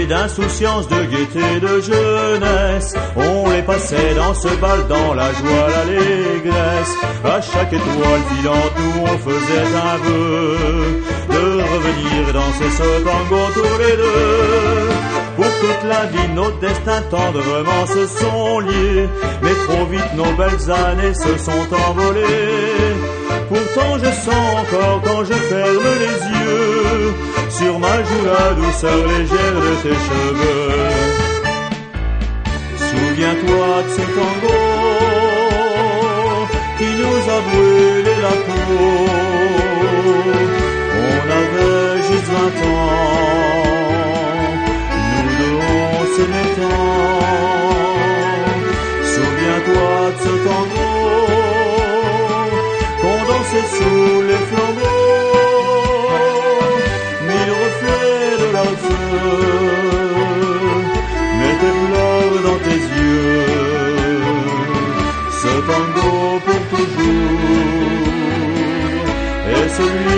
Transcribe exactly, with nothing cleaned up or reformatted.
années d'insouciance, de gaieté, de jeunesse. On les passait dans ce bal, dans la joie, l'allégresse. À chaque étoile filante, nous on faisait un vœu de revenir danser ce tango tous les deux. Pour toute la vie, nos destins tendrement se sont liés, mais trop vite nos belles années se sont envolées. Pourtant je sens encore quand je ferme les yeux sur ma joue la douceur légère de tes cheveux. Souviens-toi de ce tango qui nous a brûlé la peau. On avait juste vingt ans, nous deux on s'aimait tant. Souviens-toi de ce tango qu'on dansait sous les flambeaux, mille reflets de leur feu mettaient pleurs dans tes yeux. Ce tango pour toujours est celui